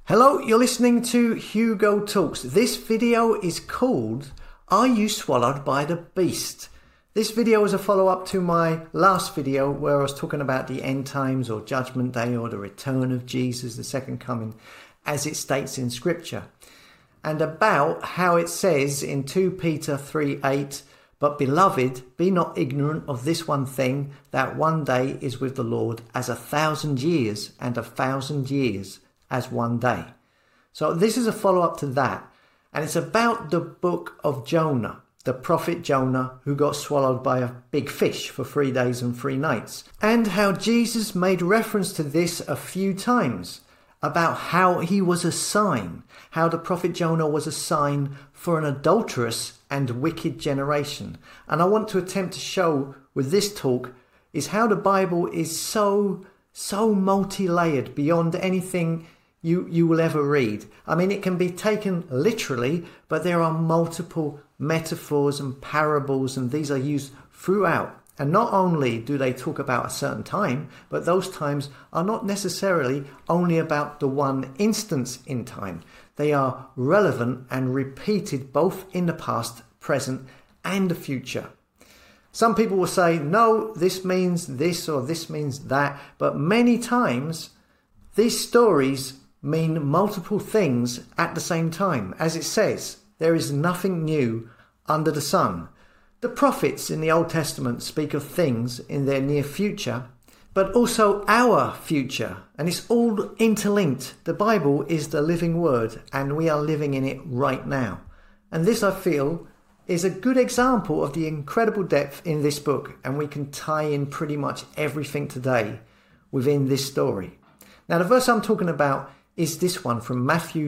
Hello, you're listening to Hugo Talks. This video is called, Are You Swallowed by the Beast? This video is a follow-up to my last video where I was talking about the end times or judgment day or the return of Jesus, the second coming, as it states in scripture. And about how it says in 2 Peter 3:8, but beloved, be not ignorant of this one thing, that one day is with the Lord as 1,000 years, and 1,000 years as one day. So this is a follow-up to that, and it's about the book of Jonah, the prophet Jonah, who got swallowed by a big fish for 3 days and 3 nights, and how Jesus made reference to this a few times, about how he was a sign, how the prophet Jonah was a sign for an adulterous and wicked generation. And I want to attempt to show with this talk is how the Bible is so multi-layered beyond anything you will ever read. I mean, it can be taken literally, but there are multiple metaphors and parables, and these are used throughout. And not only do they talk about a certain time, but those times are not necessarily only about the one instance in time. They are relevant and repeated both in the past, present, and the future. Some people will say, no, this means this or this means that, but many times these stories mean multiple things at the same time. As it says, there is nothing new under the sun. The prophets in the Old Testament speak of things in their near future, but also our future, and it's all interlinked. The Bible is the living word, and we are living in it right now. And this, I feel, is a good example of the incredible depth in this book, and we can tie in pretty much everything today within this story. Now, the verse I'm talking about is this one from Matthew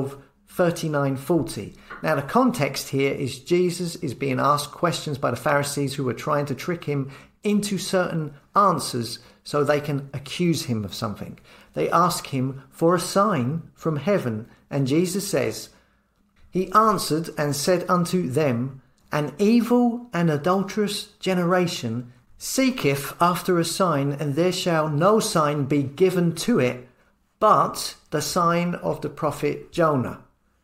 12:39-40. Now, the context here is Jesus is being asked questions by the Pharisees who were trying to trick him into certain answers so they can accuse him of something. They ask him for a sign from heaven, and Jesus says, He answered and said unto them, An evil and adulterous generation seeketh after a sign, and there shall no sign be given to it, but the sign of the prophet Jonah.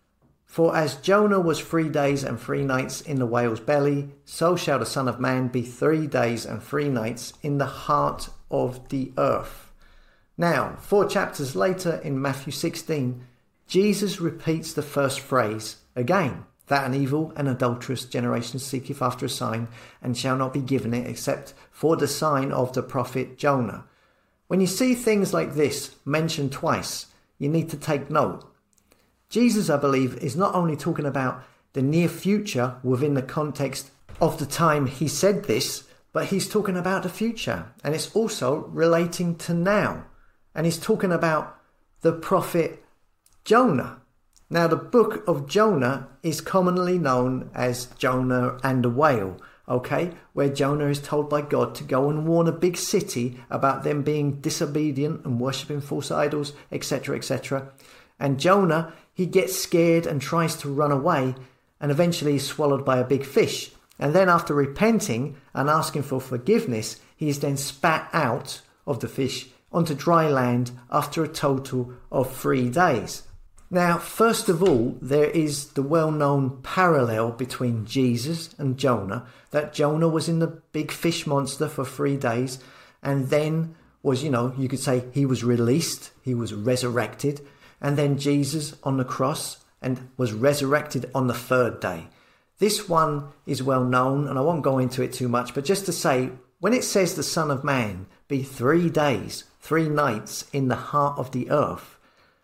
For as Jonah was 3 days and 3 nights in the whale's belly, so shall the Son of Man be 3 days and 3 nights in the heart of the earth. Now, 4 chapters later in Matthew 16, Jesus repeats the first phrase again, that an evil and adulterous generation seeketh after a sign, and shall not be given it except for the sign of the prophet Jonah. When you see things like this mentioned twice, you need to take note. Jesus, I believe, is not only talking about the near future within the context of the time he said this, but he's talking about the future, and it's also relating to now. And he's talking about the prophet Jonah. Now, the book of Jonah is commonly known as Jonah and the whale, okay, where Jonah is told by God to go and warn a big city about them being disobedient and worshipping false idols, etc., etc. And Jonah, he gets scared and tries to run away, and eventually is swallowed by a big fish. And then after repenting and asking for forgiveness, he is then spat out of the fish onto dry land after a total of 3 days. Now, first of all, there is the well-known parallel between Jesus and Jonah, that Jonah was in the big fish monster for 3 days, and then was, you could say he was released, he was resurrected, and then Jesus on the cross and was resurrected on the 3rd day. This one is well known, and I won't go into it too much, but just to say, when it says the Son of Man be 3 days, 3 nights in the heart of the earth,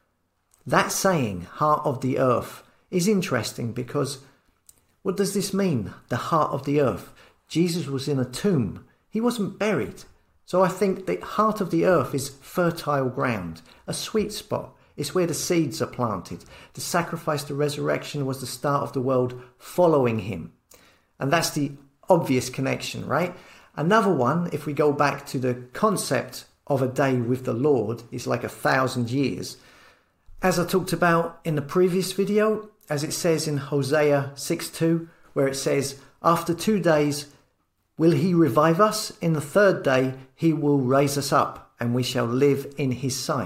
that saying, heart of the earth, is interesting because what does this mean, the heart of the earth? Jesus was in a tomb. He wasn't buried. So I think the heart of the earth is fertile ground, a sweet spot. It's where the seeds are planted. The sacrifice, the resurrection was the start of the world following him. And that's the obvious connection, right? Another one, if we go back to the concept of a day with the Lord, is like 1,000 years. As I talked about in the previous video, as it says in Hosea 6:2, where it says, After 2 days will he revive us, in the 3rd day he will raise us up, and we shall live in his sight.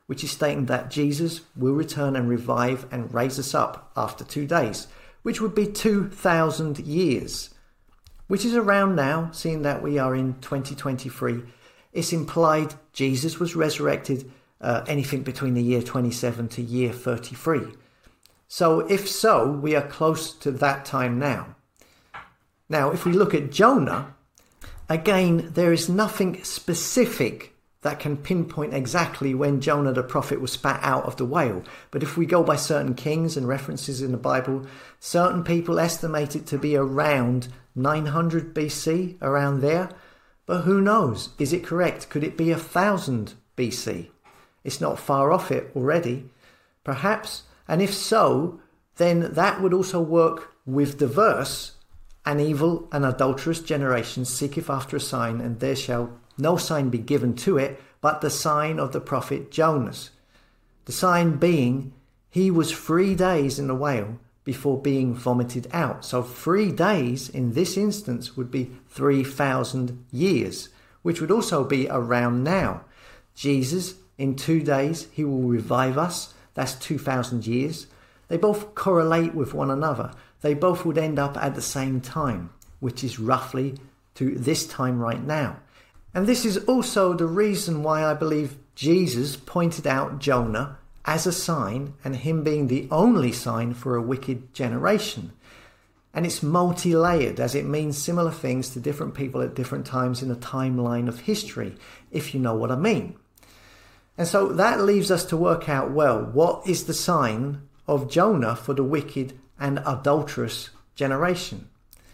which is stating that Jesus will return and revive and raise us up after 2 days, which would be 2,000 years, which is around now, seeing that we are in 2023. It's implied Jesus was resurrected anything between the year 27 to year 33. So if so, we are close to that time now. Now, if we look at Jonah, again, there is nothing specific that can pinpoint exactly when Jonah the prophet was spat out of the whale. But if we go by certain kings and references in the Bible, certain people estimate it to be around 900 BC, around there. But who knows? Is it correct? Could it be 1000 BC? It's not far off it already, perhaps. And if so, then that would also work with the verse, "An evil and adulterous generation seeketh after a sign, and there shall no sign be given to it, but the sign of the prophet Jonas." The sign being, he was 3 days in the whale before being vomited out. So 3 days in this instance would be 3,000 years, which would also be around now. Jesus, in 2 days, he will revive us. That's 2,000 years. They both correlate with one another. They both would end up at the same time, which is roughly to this time right now. And this is also the reason why I believe Jesus pointed out Jonah as a sign, and him being the only sign for a wicked generation. And it's multi-layered, as it means similar things to different people at different times in the timeline of history, if you know what I mean. And so that leaves us to work out, well, what is the sign of Jonah for the wicked and adulterous generation?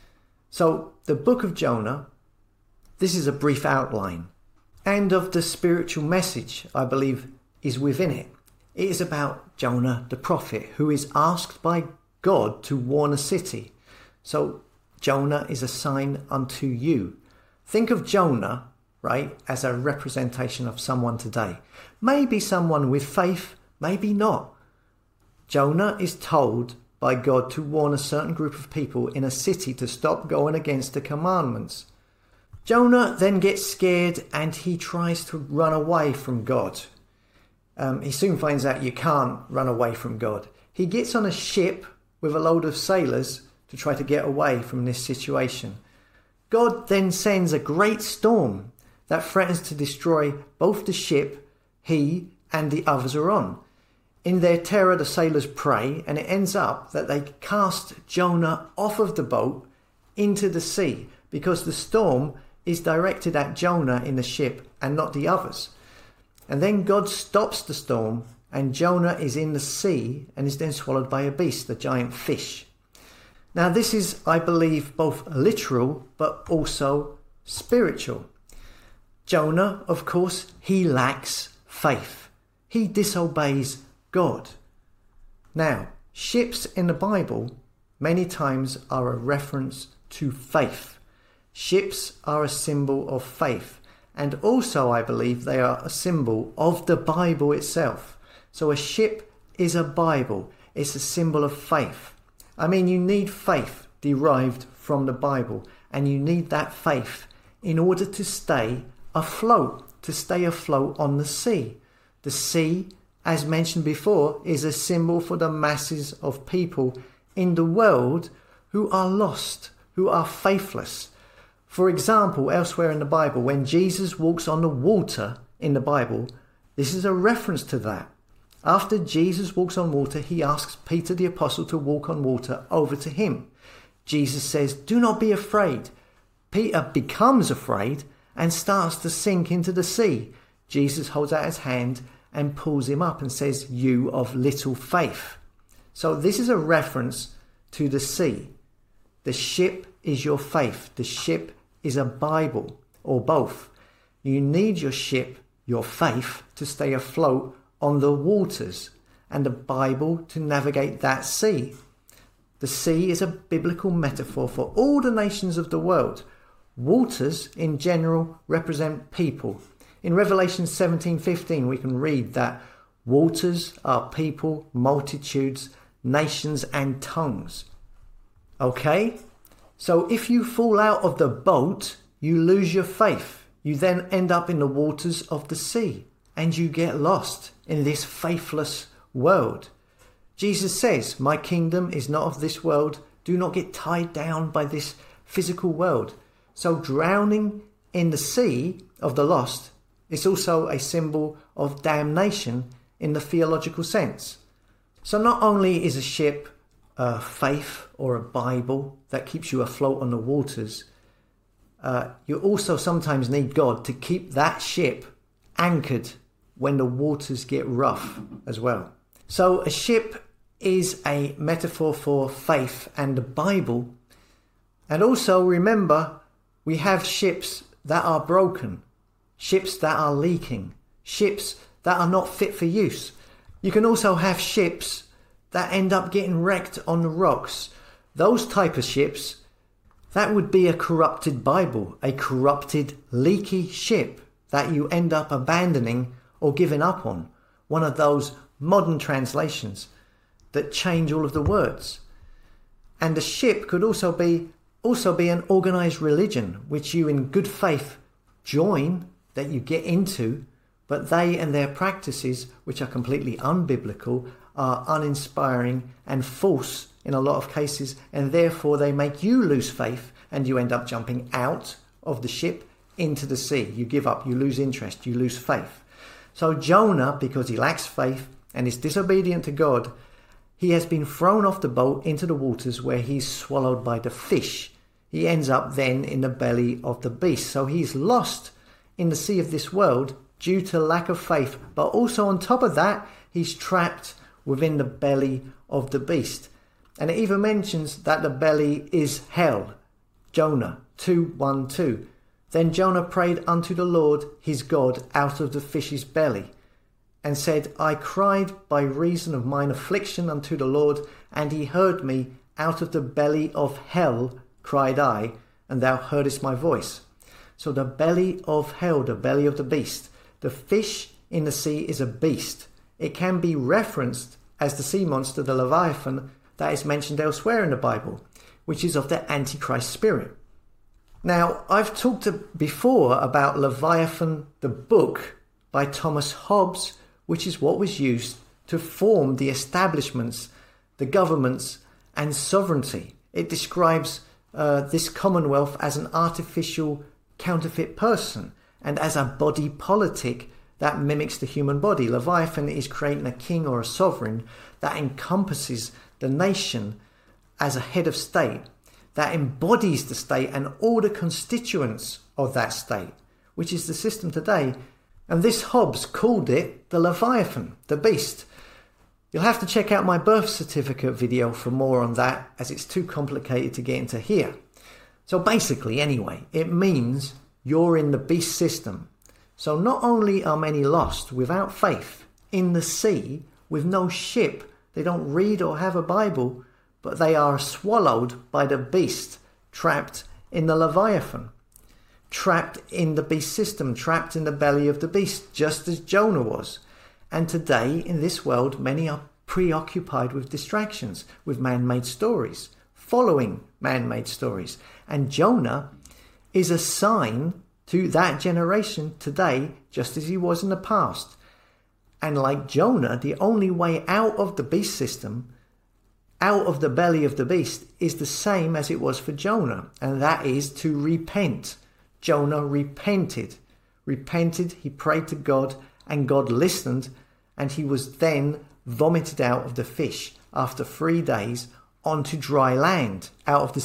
So the book of Jonah, this is a brief outline, and of the spiritual message, I believe, is within it. It is about Jonah the prophet, who is asked by God to warn a city. So Jonah is a sign unto you. Think of Jonah, right, as a representation of someone today. Maybe someone with faith, maybe not. Jonah is told by God to warn a certain group of people in a city to stop going against the commandments. Jonah then gets scared and he tries to run away from God. He soon finds out you can't run away from God. He gets on a ship with a load of sailors to try to get away from this situation. God then sends a great storm that threatens to destroy both the ship he and the others are on. In their terror, the sailors pray, and it ends up that they cast Jonah off of the boat into the sea, because the storm is directed at Jonah in the ship and not the others. And then God stops the storm, and Jonah is in the sea and is then swallowed by a beast, a giant fish. Now this is, I believe, both literal but also spiritual. Jonah, of course, he lacks faith. He disobeys God. Now, ships in the Bible many times are a reference to faith. Ships are a symbol of faith. And also, I believe, they are a symbol of the Bible itself. So a ship is a Bible. It's a symbol of faith. I mean, you need faith derived from the Bible. And you need that faith in order to stay afloat, on the sea. The sea, as mentioned before, is a symbol for the masses of people in the world who are lost, who are faithless. For example, elsewhere in the Bible, when Jesus walks on the water in the Bible, this is a reference to that. After Jesus walks on water, he asks Peter the apostle to walk on water over to him. Jesus says, "Do not be afraid." Peter becomes afraid and starts to sink into the sea. Jesus holds out his hand and pulls him up and says, "You of little faith." So this is a reference to the sea. The ship is your faith. The ship is a Bible, or both. You need your ship, your faith, to stay afloat on the waters, and the Bible to navigate that sea. The sea is a biblical metaphor for all the nations of the world. Waters, in general, represent people. In Revelation 17:15, we can read that waters are people, multitudes, nations, and tongues. Okay? So if you fall out of the boat, you lose your faith. You then end up in the waters of the sea. and you get lost in this faithless world. Jesus says, "My kingdom is not of this world. Do not get tied down by this physical world." So drowning in the sea of the lost is also a symbol of damnation in the theological sense. So not only is a ship a faith or a Bible that keeps you afloat on the waters, you also sometimes need God to keep that ship anchored when the waters get rough as well. So a ship is a metaphor for faith and the Bible. And also remember, we have ships that are broken, ships that are leaking, ships that are not fit for use. You can also have ships that end up getting wrecked on the rocks. Those type of ships, that would be a corrupted Bible, a corrupted, leaky ship that you end up abandoning or giving up on. One of those modern translations that change all of the words. And the ship could also be an organized religion, which you in good faith join, that you get into, but they and their practices, which are completely unbiblical, are uninspiring and false in a lot of cases, and therefore they make you lose faith and you end up jumping out of the ship into the sea. You give up, you lose interest, you lose faith. So Jonah, because he lacks faith and is disobedient to God, he has been thrown off the boat into the waters where he's swallowed by the fish. He ends up then in the belly of the beast. So he's lost in the sea of this world due to lack of faith. But also on top of that, he's trapped within the belly of the beast. And it even mentions that the belly is hell. Jonah 2:1-2. Then Jonah prayed unto the Lord his God out of the fish's belly, and said, I cried by reason of mine affliction unto the Lord, and he heard me. Out of the belly of hell cried I, and thou heardest my voice. So the belly of hell, the belly of the beast. The fish in the sea is a beast. It can be referenced as the sea monster, the Leviathan, that is mentioned elsewhere in the Bible, which is of the Antichrist spirit. Now, I've talked before about Leviathan, the book by Thomas Hobbes, which is what was used to form the establishments, the governments, and sovereignty. It describes this commonwealth as an artificial counterfeit person and as a body politic that mimics the human body. Leviathan is creating a king or a sovereign that encompasses the nation as a head of state, that embodies the state and all the constituents of that state, which is the system today. And this Hobbes called it the Leviathan, the beast. You'll have to check out my birth certificate video for more on that, as it's too complicated to get into here. So basically, anyway, it means you're in the beast system. So not only are many lost without faith in the sea with no ship, they don't read or have a Bible, but they are swallowed by the beast, trapped in the Leviathan, trapped in the beast system, trapped in the belly of the beast, just as Jonah was. And today, in this world, many are preoccupied with distractions, with man-made stories, following man-made stories. And Jonah is a sign to that generation today, just as he was in the past. And like Jonah, the only way out of the beast system, out of the belly of the beast, is the same as it was for Jonah, and that is to repent. Jonah repented. He prayed to God, and God listened, and he was then vomited out of the fish after 3 days onto dry land, out of the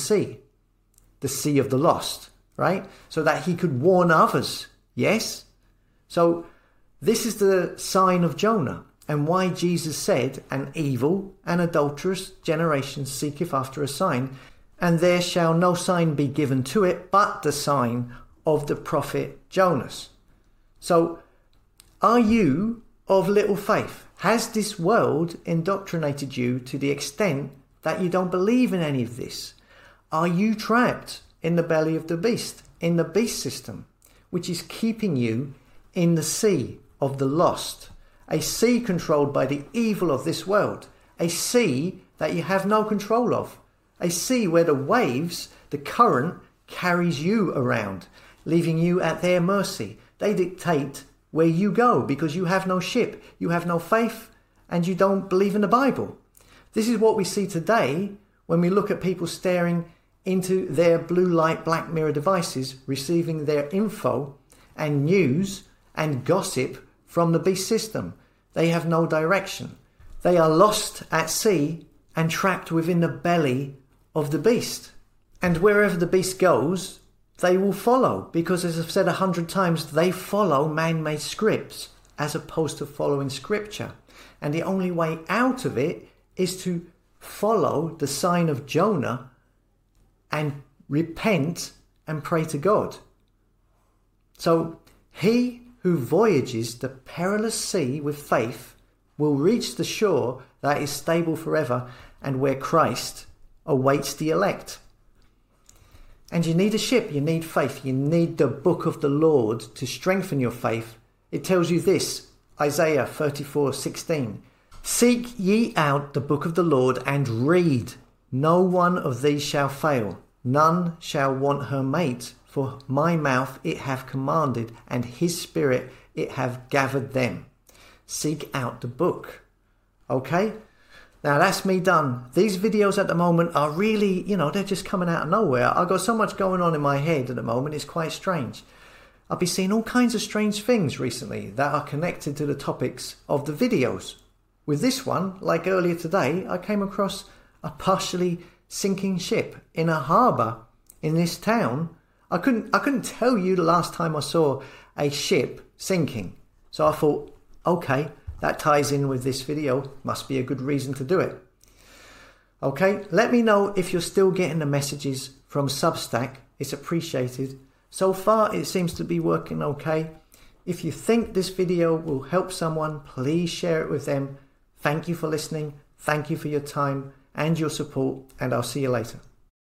sea of the lost, right? So that he could warn others, yes? So this is the sign of Jonah, and why Jesus said, an evil and adulterous generation seeketh after a sign, and there shall no sign be given to it but the sign of the prophet Jonas. So, are you of little faith? Has this world indoctrinated you to the extent that you don't believe in any of this? Are you trapped in the belly of the beast, in the beast system, which is keeping you in the sea of the lost, a sea controlled by the evil of this world, a sea that you have no control of, a sea where the waves, the current, carries you around, leaving you at their mercy. They dictate where you go because you have no ship, you have no faith, and you don't believe in the Bible. This is what we see today when we look at people staring into their blue light Black Mirror devices, receiving their info and news and gossip from the beast system. They have no direction. They are lost at sea and trapped within the belly of the beast. And wherever the beast goes, they will follow, because as I've said 100 times, they follow man-made scripts as opposed to following scripture. And the only way out of it is to follow the sign of Jonah and repent and pray to God. So he who voyages the perilous sea with faith will reach the shore that is stable forever and where Christ awaits the elect. And you need a ship, you need faith, you need the book of the Lord to strengthen your faith. It tells you this, Isaiah 34:16. Seek ye out the book of the Lord and read. No one of these shall fail. None shall want her mate. For my mouth it hath commanded, and his spirit it hath gathered them. Seek out the book. Okay? Now that's me done. These videos at the moment are really, they're just coming out of nowhere. I've got so much going on in my head at the moment, it's quite strange. I've been seeing all kinds of strange things recently that are connected to the topics of the videos. With this one, like earlier today, I came across a partially sinking ship in a harbour in this town. I couldn't tell you the last time I saw a ship sinking. So I thought, okay, that ties in with this video. Must be a good reason to do it. Okay, let me know if you're still getting the messages from Substack. It's appreciated. So far, it seems to be working okay. If you think this video will help someone, please share it with them. Thank you for listening. Thank you for your time and your support, and I'll see you later.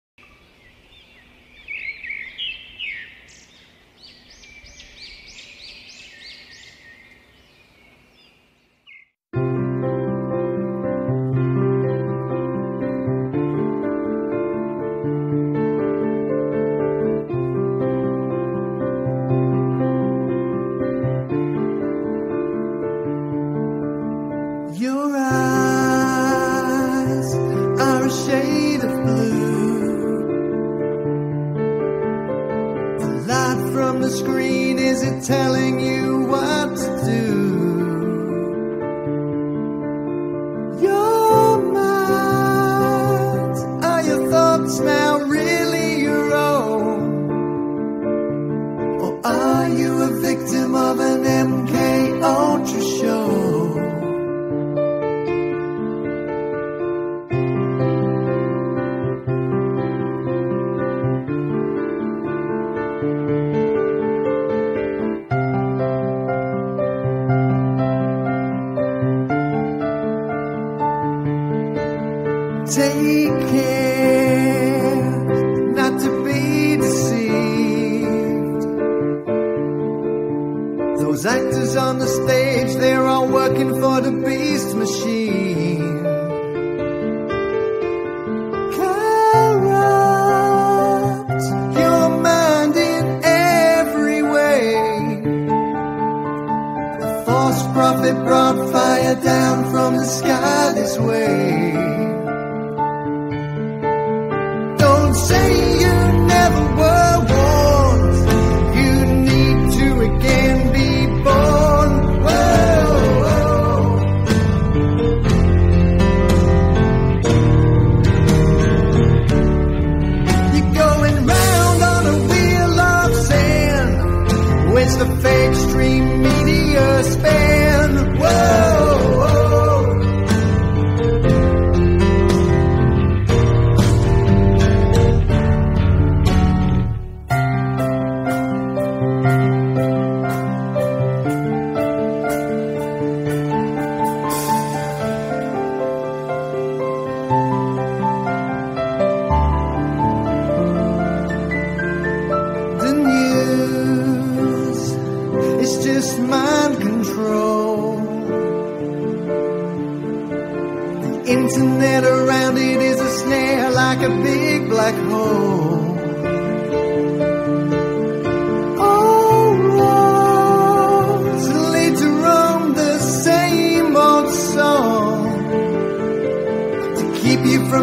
Your eyes are a shade of blue. The light from the screen, is it telling you what to do? Your mind, are your thoughts now really your own? Or are you a victim of an MK Ultra show? Take care not to be deceived. Those actors on the stage, they're all working for the beast machine. Corrupt your mind in every way. The false prophet brought fire down from the sky this way. Say you never were warned. You need to again be born. Whoa. You're going round on a wheel of sand. Where's the fake stream media span? Whoa. Just mind control. The internet around it is a snare, like a big black hole. All roads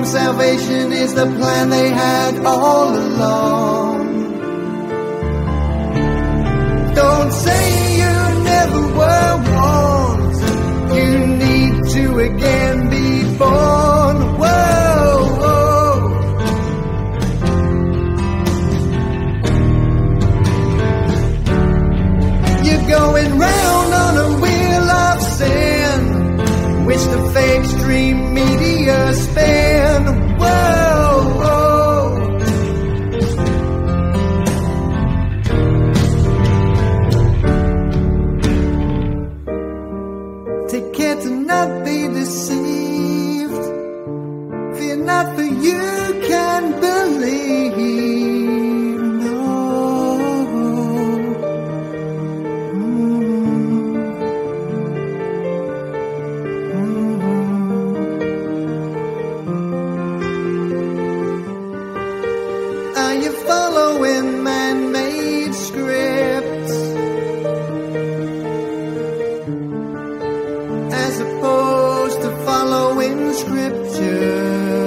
own salvation is the plan they had all along. Don't say you never were warned. You need to again be born. Whoa, whoa. You're going round on a wheel of sand, which the fake stream media span. Whoa, whoa. Take care to not be deceived. Fear not, for you can believe. No. Are you following man-made scripts as opposed to following scripture?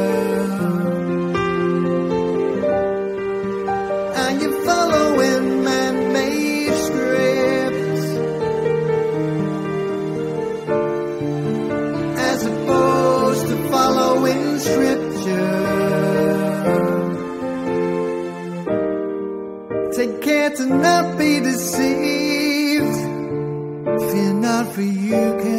Are you following man-made scripts as opposed to following scripture? Take care to not be deceived. Fear not, for you can